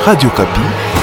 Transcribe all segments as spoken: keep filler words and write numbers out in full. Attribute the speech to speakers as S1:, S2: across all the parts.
S1: Radio Kapi.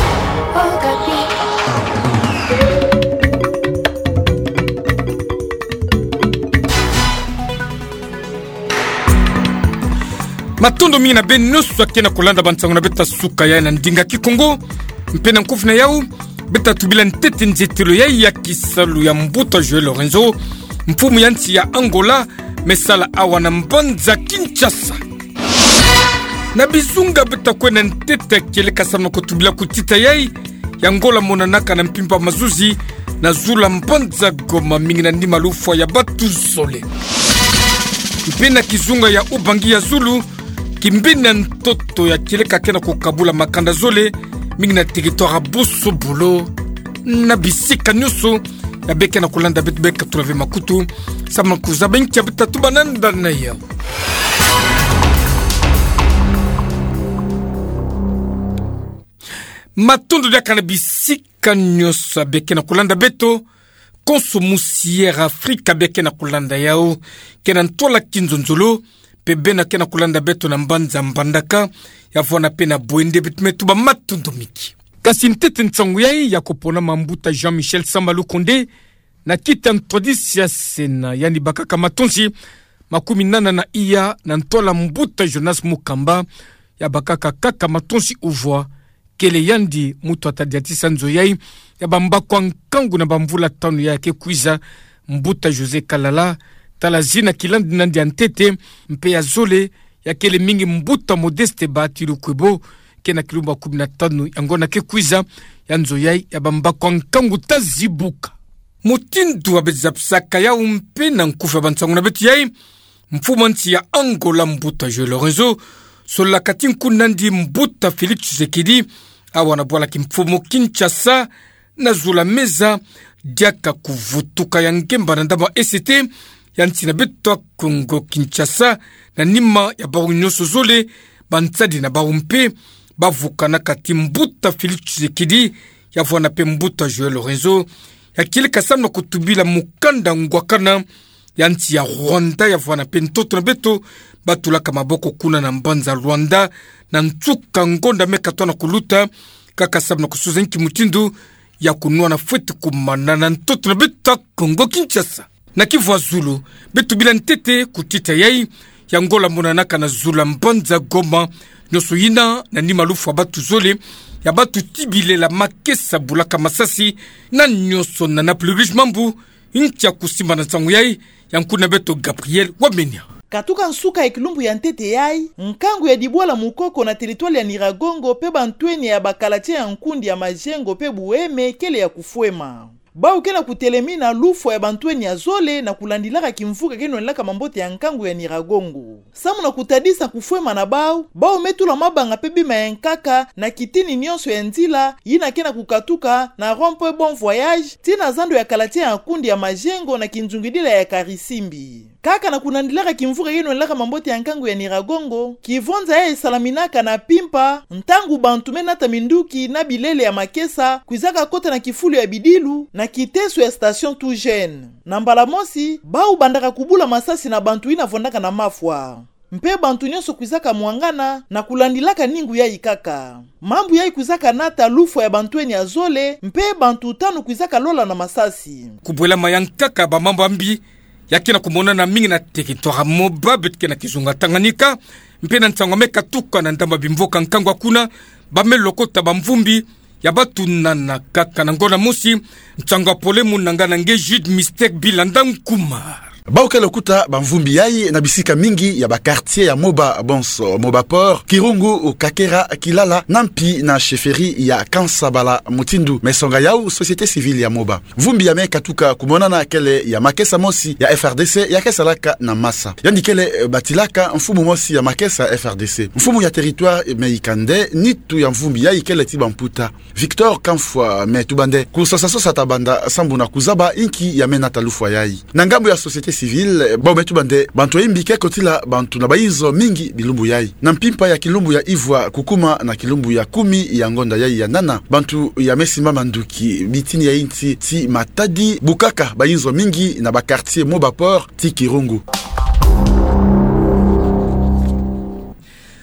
S2: Matondo mingi na ben nusu akena kolanda bantango na beta suka ya na ndinga kikongo mpena nkufu na yau beta tubila ntete nzetelo ya ya kisalu ya mbuta Joel Lorenzo mfumu ya nchi ya Angola mesala awa na mbanza Kinshasa na bizunga beta kwena ntete kele kasama kutubila kutita yai ya Angola monanaka na mpimpa mazuzi na zula mbanza Goma mingi na ndima lufa ya batu zole mpena kizunga ya ubangi ya Zulu kimbina ntoto ya kileka kena kukabula makanda zole mingi na territoire Bosso Bulo na bisika nyuso ya beke na kulanda betu beka tulave makutu sama kuzaba nchi ya bitatu bananda na yao matondo ya kana bisika nyuso ya beke na kulanda beto konso musiera Afrika beke na kulanda yao kena ntola kinzonzolo pebe na kena kulanda beto na mbanza mbandaka ya vwana pena buende bitmetu ba matondo miki kasi ntete ntsangu yai ya kupona mambuta Jean-Michel Samba Lukonde na kita ntodisi ya sena yani bakaka matonsi makumi nana na iya na ntola mbuta Jonas Mukamba ya bakaka kaka matonsi uvwa kele yandi mutu atadiatisa nzo yai ya bamba kwa nkangu na bamvula tanu yake kuiza mbuta Jose Kalala talazina kilandi nandi antete mpe ya zole ya kele mingi mbuta Modeste Batilu Kwebo kena kilumba kumi na tano yangona ke kuiza ya nzo yai ya bamba kwa nkangu tazibuka mutindu wa bezapsaka ya umpe na nkufa bantangu na betu yai mfumanti ya Angola mbuta Joel Lorenzo sola katinku nandi mbuta Felix Tshisekedi awana bwala kimfumo Kinshasa na zula meza diaka kuvutuka ya ngemba na ndama S T ya ntina betu Kongo Kinshasa na nima ya baru nyoso zole bantsadi na baru mpe bavuka na kati mbuta Felix Tshisekedi ya vwana pe mbuta Joel Lorenzo ya kile kasamna kutubila mukanda ngwakana ya nti ya Rwanda ya vwana pe ntoto na beto batulaka maboko kuna na mbanza Rwanda na ntsuka ngonda meka na kuluta kaka sabna kusuza nki mutindu ya kunua na fwete kumana na ntoto na beta Kongo Kinshasa na Kivu Zulu betu bila ntete kutita yai ya Angola monanaka na zula mbanza Goma nyoso yina na ni malufu wa batu zole ya batu tibile la makesa bulaka masasi na nyoso na na plurish mambu inchi ya kusimba na zangu yai ya nkuna beto Gabriel Wamenia
S3: katuka nsuka ekilumbu ya ntete yai nkangu ya dibwala mukoko na teritwali ya Niragongo pe bantweni ya bakalatia ya nkundi ya majengo pe bueme kele ya kufuema bau kena kutelemi na lufo ya bantweni ya zole na kulandilaka kimfuka keno nilaka mambote ya nkangu ya Niragongo samu na kutadisa kufuema na bau bau metula mabanga pe bima ya nkaka na kitini nyonso ya nzila yina kena kukatuka na rompe bon voyage tina zando ya kalatia ya nkundi ya majengo na kinzungidila ya Karisimbi kaka na kunandilaka kimfuka keno nilaka mambote ya nkangu ya Niragongo kivonza ya salaminaka na pimpa ntangu bantume nata minduki na bilele ya makesa kuizaka kota na kifulu ya bidilu na kitesu ya station tout jeune na mbala mosi bau bandaka kubula masasi na bantu ina vondaka na mafwa mpe bantu nyonso kuizaka mwangana na kulandilaka ningu ya ikaka mambu ya ikuzaka nata lufo ya bantweni ya zole mpe bantu tanu kuizaka lola na masasi
S2: kubwela mayankaka ba mambo ambi yakina kumona na mingi na territoire moba betke na kizunga Tanganyika mpe na ntsango meka tuka na ndamba bimvoka nkangwa kuna bamelokota bamvumbi ya batu nana kaka na ngona musi mchanga pole munanga na nge Jude Mystère Bilanda Nkumar
S4: Bauke lokuta bamvumbi yai na bisika mingi ya ba quartier ya Moba Bonso, Moba Port, Kirungu, Kakera, Kilala, Nampi na chefferie ya Kansabala Mutindu, mesonga yau société civile ya Moba. Vumbi ya meka tuka kumonana kele ya makesa mosi ya F R D C ya kesalaka na masa. Yandi kele batilaka mfumu mosi ya makesa F R D C. Mfumu ya territoire meikande nitu ya mvumbi yai kele tibamputa. Victor Kamfwa me tubande kusasa sata banda sambu na kuzaba inki ya mena talufwa yai. Nangambo ya société civile ba betu bande bantu imbike kotila bantu na baizo mingi bilumbu yai na mpimpa ya kilumbu ya Ivwa kukuma na kilumbu ya kumi ya ngonda yai ya nana bantu ya mesima manduki bitini ya inti ti Matadi Bukaka baizo mingi na ba quartier Moba Port ti Kirungu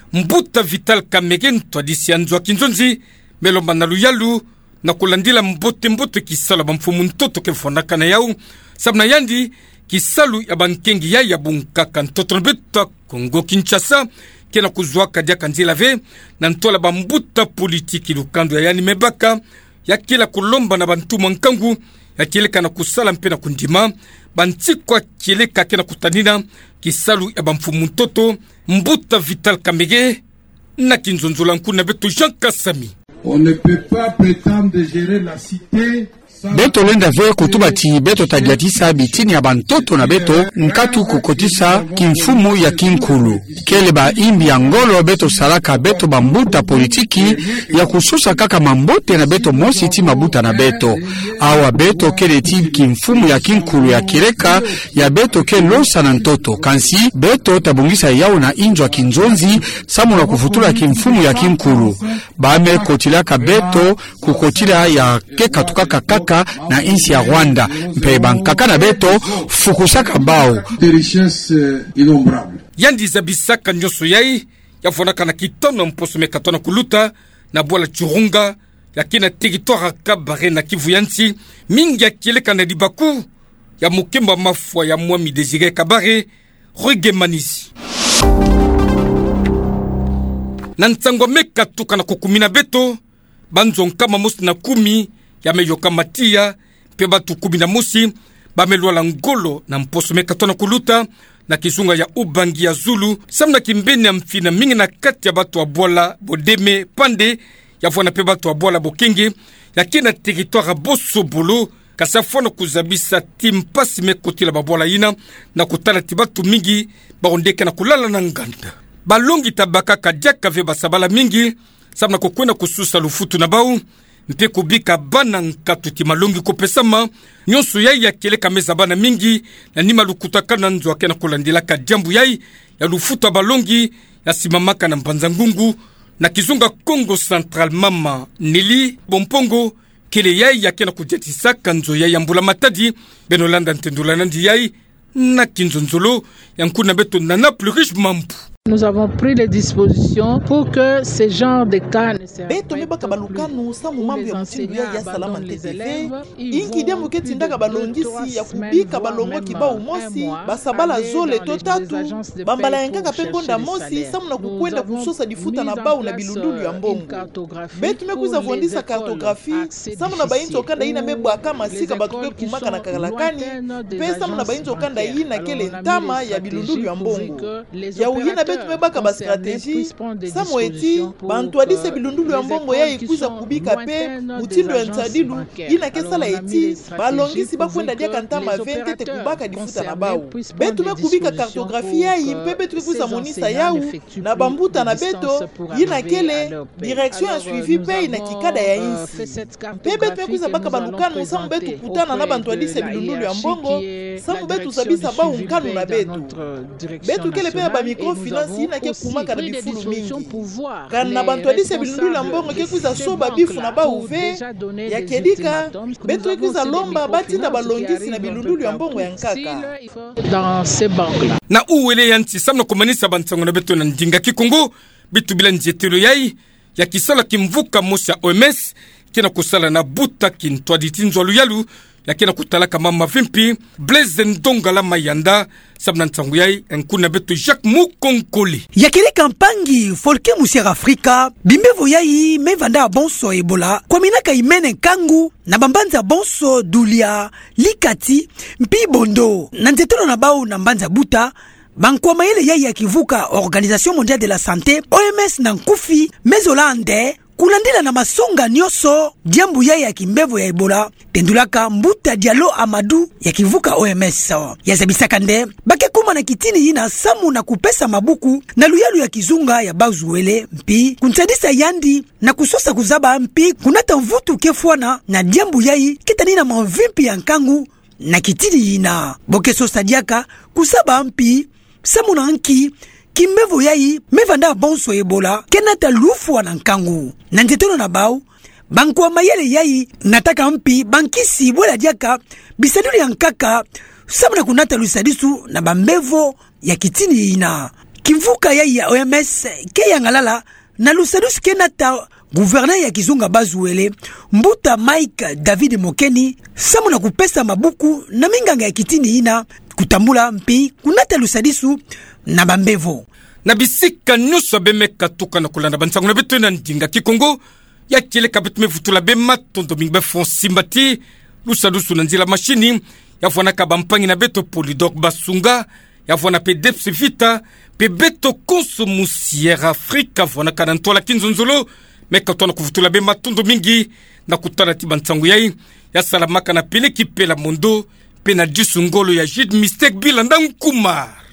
S2: Mbuta Vital Kamege ntwadisi anzwa kinzonzi melomba na luyalu na kulandila mbote mbote kisala bamfumu ntoto ke fondaka na yau sabna yandi kisalu ya bankengi ya ya bunkaka ntoto nbeta Kongo Kinshasa kena kuzwa kadia kanzila ve na ntola bambuta politiki lukando ya yani mebaka ya kila kulomba na bantu mwankangu ya kileka na kusala mpe na kundima bantikwa kileka kena kutanina kisalu ya bamfumu ntoto Mbuta Vital Kamege na kinzonzola nkuna beto Jean Kasami.
S1: On ne peut pas prétendre de gérer la cité
S5: beto lenda ve kutubati beto tagiatisa bitini ya bantoto na beto nkatu kukotisa kimfumu ya kinkulu kele ba imbi ya ngolo beto salaka beto bambuta politiki ya kususa kaka mambote na beto mosi ti mabuta na beto awa beto kele ti kimfumu ya kinkulu ya kireka ya beto ke losa na ntoto kansi beto tabungisa yao na injwa kinzonzi samu na kufutula kimfumu ya kinkulu bame kotilaka beto kukotila ya keka tukaka kaka na insi ya Rwanda mpe bankaka na beto fukusaka bao
S1: de richesse innombrable
S2: yandi zabisaka nyoso yai yafonaka na kitono mposo mekatona kuluta na bola churunga yakina territoire kabare na Kivu yansi mingi akileka na dibaku ya mukemba mafwa ya mwami Desire Kabare Ruge Manisi Nantangwa meka tuka na kukumina beto banzonka mamusi na kumi ya meyoka matia pe batu kumi na musi bamelwa la ngolo na mposo mekatona kuluta na kizunga ya ubangi ya Zulu samna kimbeni ya mfina mingi na kati ya batu wa bola bodeme pande ya fwana pe batu wa bola bokengi ya kina territoire boso bolo kasafona kuzabisa timpasi mekotila babola ina na kutala tibatu mingi baondeke na kulala na nganda balongi tabaka kadiaka ve basabala mingi samna kukwena kususa lufutu na bau mpe kubika bana nkatu ti malongi kopesama nyonso yai ya keleka meza bana mingi na nima lukutaka na nzo akena kulandila ka jambu yai ya lufuta balongi ya simamaka na mbanza ngungu na kizunga Congo Central mama Nili Bompongo kele yai ya kena kujetisa kanzo yai ya mbula matadi benolanda ntendula nandi yai na kinzonzolo ya nkuna beto na Naples riche mampu.
S6: Nous avons pris les dispositions pour que ce genre de cas ne se
S3: beto mebaka balukanu samu mambo ya mtindu ya ya salama ntv inki dia muketi ndaka balongisi ya kubika balongo kibao mosi basabala zole to tatu bambala yengaka pengonda mosi samu na kukwenda kusosa difuta na bau na bilundulu ya mbongo beto mekuza vondisa kartografi samu na bainzo kanda ina mebo akama sika batuke kumaka na kagalakani pe samu na bainzo kanda ina kele ntama ya bilundulu ya mbongo ya uyina beto mebaka ba strategie samoeti bantwadise bilundulu ya mbongo ya ikuza kubika pe mutindo ya nsadilu ina kesala eti balongisi bakwenda dia kantama vingt te kubaka difuta na bau betu mekubika kartografi ya impe betu mekuza monisa yau na bambuta na beto ina kele direction ya suivi pe ina kikada ya insi pe betu mekuza baka balukanu samu betu kutana na bantwadise bilundulu ya mbongo samu betu sabisa bau nkanu na betu betu kele pe ba microfinance ina ke kumaka na bifulu mingi kana na bantu adise bilundulu ya mbongo ke kuza soba bifu na ba uve ya kedika betu kuza lomba batinda balongisi na bilundulu ya mbongo ya nkaka
S6: dans ces banques là
S2: na uwele yanti samna komanisa bantango na beto na ndinga kikongo bitu bila njetelo yai ya kisala kimvuka mosi ya O M S kina kusala na buta kintwa ditinzo luyalu ya kina kutalaka mama vimpi Blaise Ndongala Mayanda sabna ntangu yai nkuna beto Jacques Mukonkoli
S7: ya kile kampangi folke musier Afrika bimbevo yai mevanda bonso Ebola kwa minaka imene kangu na bambanza bonso dulia likati mpi bondo na ntetelo na bau na mbanza buta bankwa mayele yai ya kivuka Organisation Mondiale de la Santé O M S na nkufi mezolande kulandila na masonga nyoso jambu yai ya kimbevo ya Ebola tendulaka mbuta dialo Amadou ya kivuka O M S ya zabisaka nde bake kuma na kitini yina samu na kupesa mabuku na luyalu ya kizunga ya bazuele mpi kuntadisa yandi na kusosa kuzaba mpi kunata mvutu kefwana na jambu yai kitanina mavimpi ya nkangu na kitini yina boke sosa diaka kusaba mpi samu na nki kimbevo yai mevanda bonso Ebola kenata lufu wa nankangu na njetelo na bau bankwa mayele yai nataka mpi bankisi bola diaka bisadulu ya nkaka samu na kunata lusadisu na bambevo ya kitini ina kimvuka ya ya O M S ke yangalala na lusadus kenata gouverneur ya Kizunga Bazuele Mbuta Mike David Mokeni samu na kupesa mabuku na minganga ya kitini ina kutambula mpi kunata lusadisu na bambevo
S2: na bisika nyuso bemeka tuka na kulanda bansangu na beto na ndinga kikongo ya kile kabit mevutula bema tondo mingbe fonsimbati lusadusu na nzila mashini ya fwana kabampangi na beto Polydor Basunga ya fwana pe Depsi Vita pe beto Consomusière Afrika fwana kanantola kinzonzolo meka tona kuvutula bema tondo mingi na kutana tibansangu yai ya salamaka na pele kipela mondo pe na disungolo ya Jid Mistake Bilanda Nkumar.